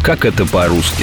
Как это по-русски?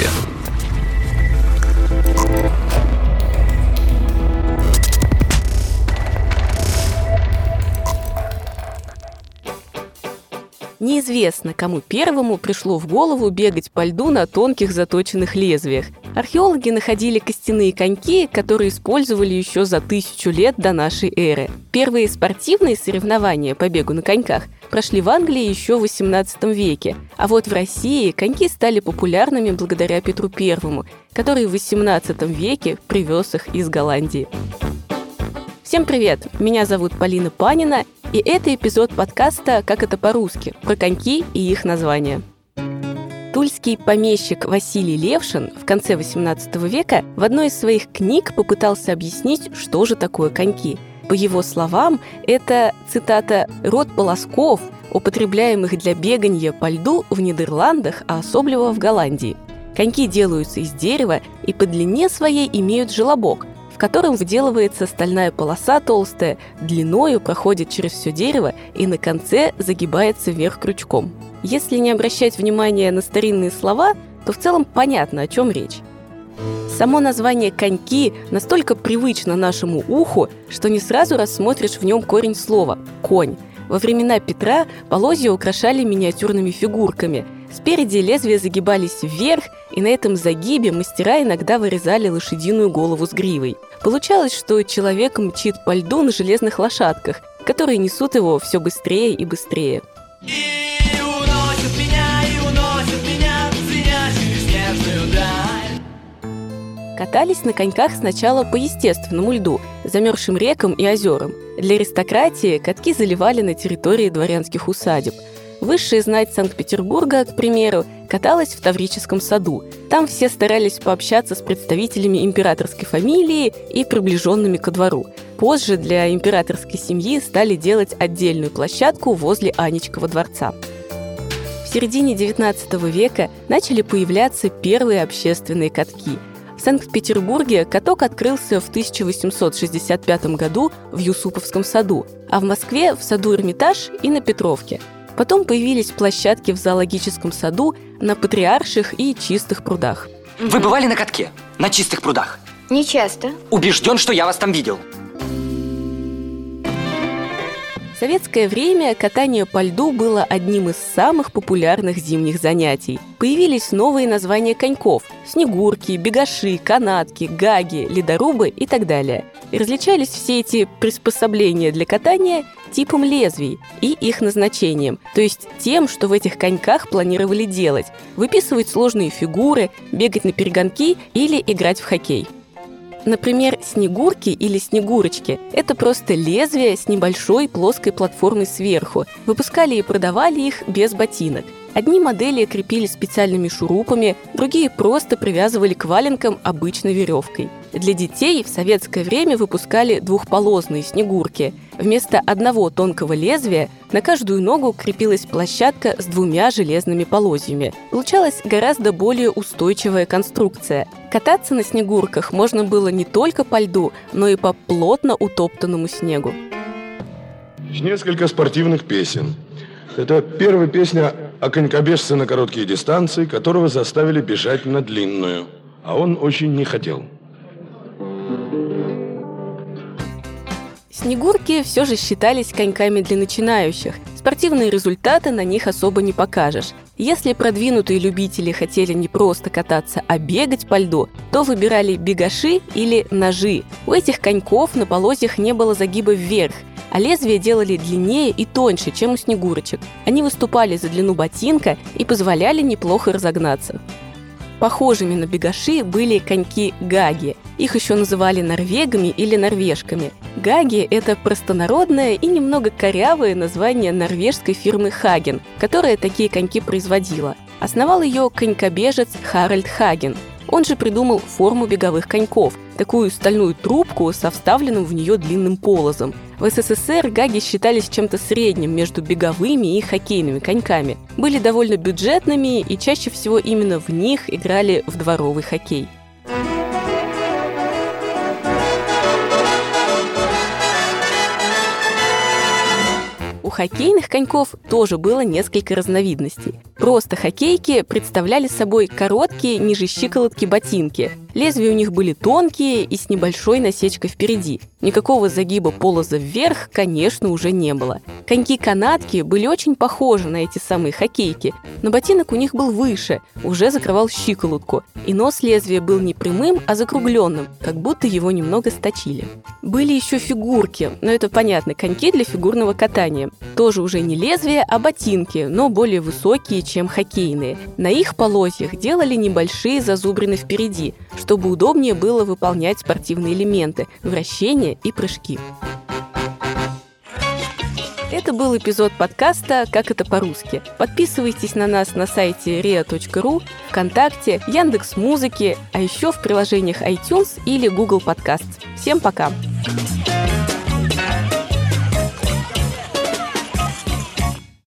Неизвестно, кому первому пришло в голову бегать по льду на тонких заточенных лезвиях. Археологи находили костяные коньки, которые использовали еще за 1000 лет до нашей эры. Первые спортивные соревнования по бегу на коньках прошли в Англии еще в XVIII веке, а вот в России коньки стали популярными благодаря Петру Первому, который в XVIII веке привез их из Голландии. Всем привет! Меня зовут Полина Панина, и это эпизод подкаста «Как это по-русски» про коньки и их названия. Тульский помещик Василий Левшин в конце XVIII века в одной из своих книг попытался объяснить, что же такое коньки. По его словам, это, цитата, «род полосков, употребляемых для бегания по льду в Нидерландах, а особливо в Голландии. Коньки делаются из дерева и по длине своей имеют желобок, в котором вделывается стальная полоса толстая, длиною проходит через все дерево и на конце загибается вверх крючком». Если не обращать внимания на старинные слова, то в целом понятно, о чем речь. Само название «коньки» настолько привычно нашему уху, что не сразу рассмотришь в нем корень слова «конь». Во времена Петра полозья украшали миниатюрными фигурками. Спереди лезвия загибались вверх, и на этом загибе мастера иногда вырезали лошадиную голову с гривой. Получалось, что человек мчит по льду на железных лошадках, которые несут его все быстрее и быстрее. Катались на коньках сначала по естественному льду, замерзшим рекам и озерам. Для аристократии катки заливали на территории дворянских усадеб. Высшая знать Санкт-Петербурга, к примеру, каталась в Таврическом саду. Там все старались пообщаться с представителями императорской фамилии и приближенными ко двору. Позже для императорской семьи стали делать отдельную площадку возле Анечкова дворца. В середине XIX века начали появляться первые общественные катки. В Санкт-Петербурге каток открылся в 1865 году в Юсуповском саду, а в Москве в саду Эрмитаж и на Петровке. Потом появились площадки в зоологическом саду, на Патриарших и Чистых прудах. Вы бывали на катке? На Чистых прудах? Не часто. Убежден, что я вас там видел. В советское время катание по льду было одним из самых популярных зимних занятий. Появились новые названия коньков – снегурки, бегаши, канатки, гаги, ледорубы и так далее. И различались все эти приспособления для катания типом лезвий и их назначением, то есть тем, что в этих коньках планировали делать – выписывать сложные фигуры, бегать на перегонки или играть в хоккей. Например, снегурки или снегурочки – это просто лезвие с небольшой плоской платформой сверху. Выпускали и продавали их без ботинок. Одни модели крепили специальными шурупами, другие просто привязывали к валенкам обычной веревкой. Для детей в советское время выпускали двухполосные снегурки. Вместо одного тонкого лезвия на каждую ногу крепилась площадка с 2 железными полозьями. Получалась гораздо более устойчивая конструкция. Кататься на снегурках можно было не только по льду, но и по плотно утоптанному снегу. Несколько спортивных песен. Это первая песня о конькобежце на короткие дистанции, которого заставили бежать на длинную, а он очень не хотел. Снегурки все же считались коньками для начинающих. Спортивные результаты на них особо не покажешь. Если продвинутые любители хотели не просто кататься, а бегать по льду, то выбирали бегаши или ножи. У этих коньков на полозьях не было загиба вверх, а лезвия делали длиннее и тоньше, чем у снегурочек. Они выступали за длину ботинка и позволяли неплохо разогнаться. Похожими на бегаши были коньки-гаги. Их еще называли норвегами или норвежками. Гаги – это простонародное и немного корявое название норвежской фирмы Хаген, которая такие коньки производила. Основал ее конькобежец Харальд Хаген. Он же придумал форму беговых коньков – такую стальную трубку со вставленным в нее длинным полозом. В СССР гаги считались чем-то средним между беговыми и хоккейными коньками. Были довольно бюджетными, и чаще всего именно в них играли в дворовый хоккей. хоккейных коньков тоже было несколько разновидностей. Просто хоккейки представляли собой короткие ниже щиколотки ботинки. Лезвия у них были тонкие и с небольшой насечкой впереди. Никакого загиба полоза вверх, конечно, уже не было. Коньки-канатки были очень похожи на эти самые хоккейки, но ботинок у них был выше, уже закрывал щиколотку, и нос лезвия был не прямым, а закругленным, как будто его немного сточили. Были еще фигурки, но это понятно, коньки для фигурного катания. Тоже уже не лезвия, а ботинки, но более высокие, чем хоккейные. На их полозьях делали небольшие зазубрины впереди, чтобы удобнее было выполнять спортивные элементы – вращения и прыжки. Это был эпизод подкаста «Как это по-русски». Подписывайтесь на нас на сайте ria.ru, ВКонтакте, Яндекс.Музыке, а еще в приложениях iTunes или Google Podcasts. Всем пока!